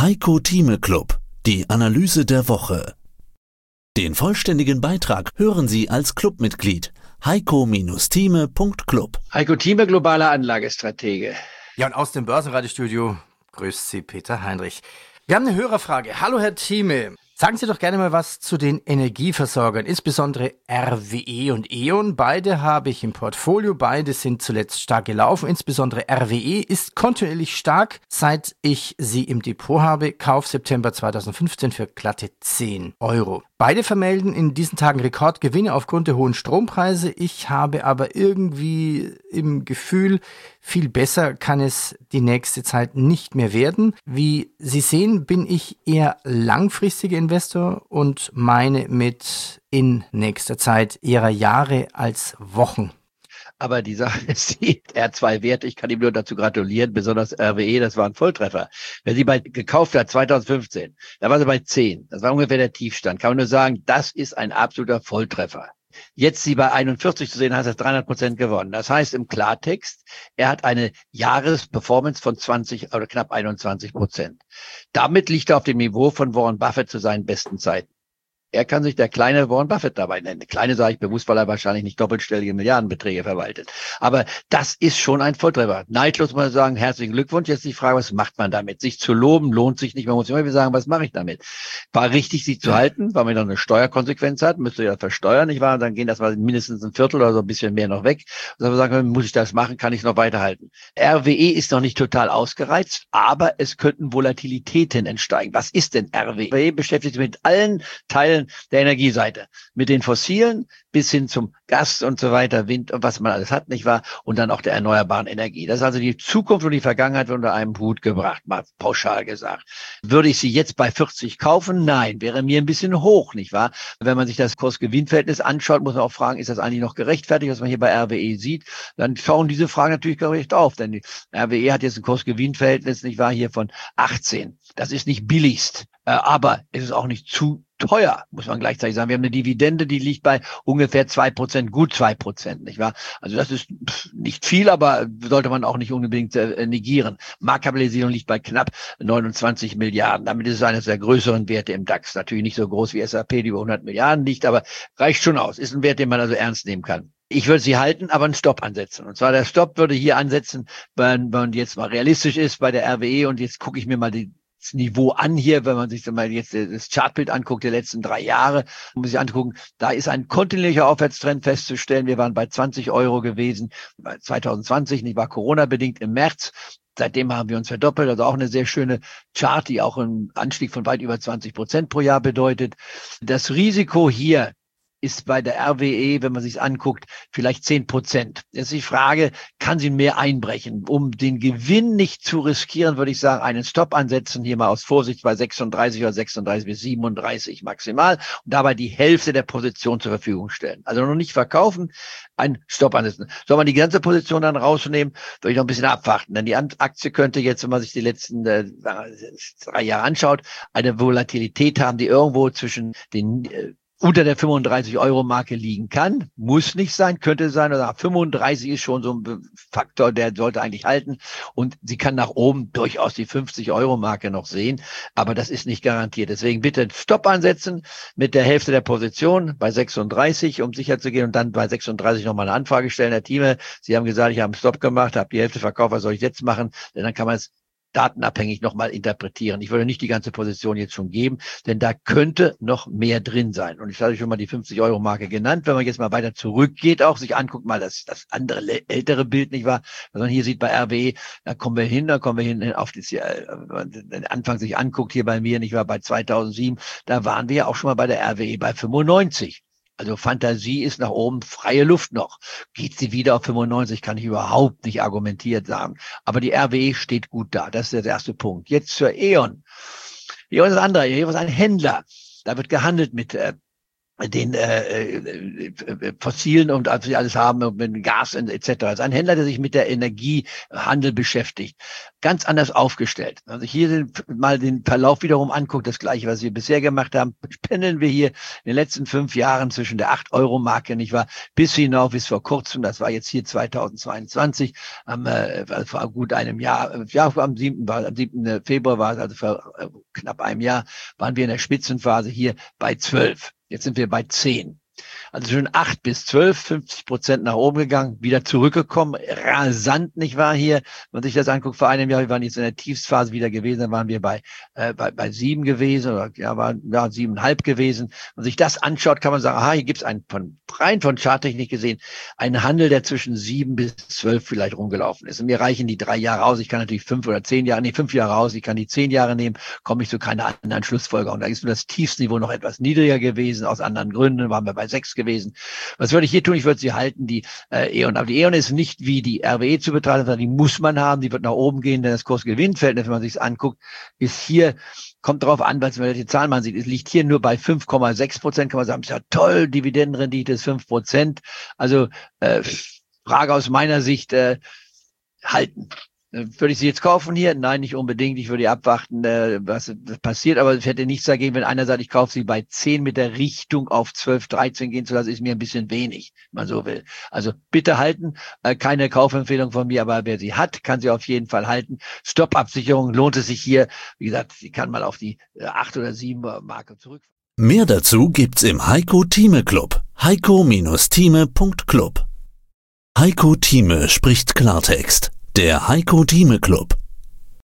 Heiko Thieme Club, die Analyse der Woche. Den vollständigen Beitrag hören Sie als Clubmitglied. heiko-thieme.club. Heiko Thieme, globaler Anlagestratege. Ja, und aus dem Börsenradiostudio grüßt Sie Peter Heinrich. Wir haben eine Hörerfrage. Hallo Herr Thieme. Sagen Sie doch gerne mal was zu den Energieversorgern, insbesondere RWE und E.ON. Beide habe ich im Portfolio, beide sind zuletzt stark gelaufen. Insbesondere RWE ist kontinuierlich stark, seit ich sie im Depot habe. Kauf September 2015 für glatte 10 Euro. Beide vermelden in diesen Tagen Rekordgewinne aufgrund der hohen Strompreise. Ich habe aber irgendwie im Gefühl, viel besser kann es die nächste Zeit nicht mehr werden. Wie Sie sehen, bin ich eher langfristiger Investor und meine mit in nächster Zeit eher Jahre als Wochen. Aber die Sache ist die R2-Werte, ich kann ihm nur dazu gratulieren, besonders RWE, das war ein Volltreffer. Wer sie gekauft hat 2015, da war sie bei 10, das war ungefähr der Tiefstand, kann man nur sagen, das ist ein absoluter Volltreffer. Jetzt sie bei 41 zu sehen, heißt das 300% gewonnen. Das heißt im Klartext, er hat eine Jahresperformance von 20 oder knapp 21%. Damit liegt er auf dem Niveau von Warren Buffett zu seinen besten Zeiten. Er kann sich der kleine Warren Buffett dabei nennen. Kleine sage ich bewusst, weil er wahrscheinlich nicht doppelstellige Milliardenbeträge verwaltet. Aber das ist schon ein Volltreffer. Neidlos muss man sagen, herzlichen Glückwunsch. Jetzt die Frage, was macht man damit? Sich zu loben lohnt sich nicht. Man muss immer wieder sagen, was mache ich damit? War richtig, sie zu halten, weil man dann eine Steuerkonsequenz hat. Müsste ja versteuern, nicht wahr? Dann gehen das mal mindestens ein Viertel oder so ein bisschen mehr noch weg. Und dann sagen, muss ich das machen? Kann ich noch weiterhalten? RWE ist noch nicht total ausgereizt, aber es könnten Volatilitäten entsteigen. Was ist denn RWE? RWE beschäftigt sich mit allen Teilen der Energieseite, mit den fossilen bis hin zum Gas und so weiter, Wind und was man alles hat, nicht wahr? Und dann auch der erneuerbaren Energie. Das ist also die Zukunft und die Vergangenheit unter einem Hut gebracht, mal pauschal gesagt. Würde ich sie jetzt bei 40 kaufen? Nein, wäre mir ein bisschen hoch, nicht wahr? Wenn man sich das Kurs-Gewinn-Verhältnis anschaut, muss man auch fragen, ist das eigentlich noch gerechtfertigt, was man hier bei RWE sieht? Dann schauen diese Fragen natürlich gerecht auf, denn die RWE hat jetzt ein Kurs-Gewinn-Verhältnis, nicht wahr, hier von 18. Das ist nicht billigst, aber es ist auch nicht zu teuer, muss man gleichzeitig sagen. Wir haben eine Dividende, die liegt bei ungefähr 2%, gut 2%, nicht wahr? Also das ist nicht viel, aber sollte man auch nicht unbedingt negieren. Marktkapitalisierung liegt bei knapp 29 Milliarden. Damit ist es eines der größeren Werte im DAX. Natürlich nicht so groß wie SAP, die über 100 Milliarden liegt, aber reicht schon aus. Ist ein Wert, den man also ernst nehmen kann. Ich würde sie halten, aber einen Stopp ansetzen. Und zwar der Stopp würde hier ansetzen, wenn man jetzt mal realistisch ist bei der RWE und jetzt gucke ich mir mal das Niveau an hier, wenn man sich dann mal jetzt das Chartbild anguckt, der letzten 3 Jahre, muss ich angucken, da ist ein kontinuierlicher Aufwärtstrend festzustellen. Wir waren bei 20 Euro gewesen, bei 2020, nicht war Corona-bedingt im März. Seitdem haben wir uns verdoppelt, also auch eine sehr schöne Chart, die auch einen Anstieg von weit über 20% pro Jahr bedeutet. Das Risiko hier ist bei der RWE, wenn man sich anguckt, vielleicht 10%. Jetzt ist die Frage, kann sie mehr einbrechen? Um den Gewinn nicht zu riskieren, würde ich sagen, einen Stop ansetzen, hier mal aus Vorsicht bei 36 oder 36 bis 37 maximal und dabei die Hälfte der Position zur Verfügung stellen. Also noch nicht verkaufen, einen Stop ansetzen. Soll man die ganze Position dann rausnehmen, würde ich noch ein bisschen abwarten. Denn die Aktie könnte jetzt, wenn man sich die letzten 3 Jahre anschaut, eine Volatilität haben, die irgendwo zwischen den unter der 35-Euro-Marke liegen kann, muss nicht sein, könnte sein, oder 35 ist schon so ein Faktor, der sollte eigentlich halten und sie kann nach oben durchaus die 50-Euro-Marke noch sehen, aber das ist nicht garantiert. Deswegen bitte einen Stopp ansetzen mit der Hälfte der Position bei 36, um sicher zu gehen und dann bei 36 nochmal eine Anfrage stellen. Herr Thieme, Sie haben gesagt, ich habe einen Stopp gemacht, habe die Hälfte verkauft, was soll ich jetzt machen? Denn dann kann man es datenabhängig nochmal interpretieren. Ich würde nicht die ganze Position jetzt schon geben, denn da könnte noch mehr drin sein. Und ich hatte schon mal die 50-Euro-Marke genannt. Wenn man jetzt mal weiter zurückgeht, auch sich anguckt, mal das andere ältere Bild, nicht wahr? Was man hier sieht bei RWE, da kommen wir hin auf das, den Anfang sich anguckt hier bei mir, nicht wahr, bei 2007, da waren wir ja auch schon mal bei der RWE bei 95. Also Fantasie ist nach oben, freie Luft noch. Geht sie wieder auf 95, kann ich überhaupt nicht argumentiert sagen. Aber die RWE steht gut da. Das ist der erste Punkt. Jetzt zur E.ON. E.ON ist ein anderer. E.ON ist ein Händler. Da wird gehandelt mit den fossilen und was wir alles haben, und mit Gas etc. Das ist ein Händler, der sich mit der Energiehandel beschäftigt. Ganz anders aufgestellt. Also hier mal den Verlauf wiederum anguckt, das Gleiche, was wir bisher gemacht haben, pendeln wir hier in den letzten 5 Jahren zwischen der 8-Euro-Marke, nicht wahr, bis hinauf, bis vor kurzem, das war jetzt hier 2022, vor gut einem Jahr, ja, am 7. Februar war es, also vor knapp einem Jahr, waren wir in der Spitzenphase hier bei 12. Jetzt sind wir bei 10. Also schon 8 bis 12, 50% nach oben gegangen, wieder zurückgekommen, rasant, nicht wahr hier. Wenn man sich das anguckt, vor einem Jahr, wir waren jetzt in der Tiefstphase wieder gewesen, dann waren wir bei 7 gewesen, oder waren 7,5 gewesen. Wenn man sich das anschaut, kann man sagen, aha, hier gibt es rein von Charttechnik gesehen, einen Handel, der zwischen 7 bis 12 vielleicht rumgelaufen ist. Und mir reichen die 3 Jahre aus, ich kann natürlich 5 Jahre aus, ich kann die 10 Jahre nehmen, komme ich zu keiner anderen Schlussfolgerung. Da ist nur das Tiefstniveau noch etwas niedriger gewesen, aus anderen Gründen, waren wir bei 6 gewesen. Was würde ich hier tun? Ich würde sie halten, die E.ON. Aber die E.ON ist nicht wie die RWE zu betrachten, sondern die muss man haben, die wird nach oben gehen, denn das Kurs-Gewinn-Verhältnis, wenn man sich es anguckt, ist hier, kommt darauf an, welche Zahlen man sieht, es liegt hier nur bei 5,6%, kann man sagen, ist ja toll, Dividendenrendite ist 5%. Also Frage aus meiner Sicht, halten. Würde ich sie jetzt kaufen hier? Nein, nicht unbedingt. Ich würde abwarten, was passiert. Aber es hätte nichts dagegen, wenn einer sagt, ich kaufe sie bei 10 mit der Richtung auf 12, 13 gehen zu lassen, ist mir ein bisschen wenig, wenn man so will. Also bitte halten. Keine Kaufempfehlung von mir, aber wer sie hat, kann sie auf jeden Fall halten. Stop-Absicherung lohnt es sich hier. Wie gesagt, sie kann mal auf die 8 oder 7 Marke zurück. Mehr dazu gibt's im Heiko Thieme Club. heiko-thieme.club. Heiko Thieme spricht Klartext. Der Heiko Thieme Club.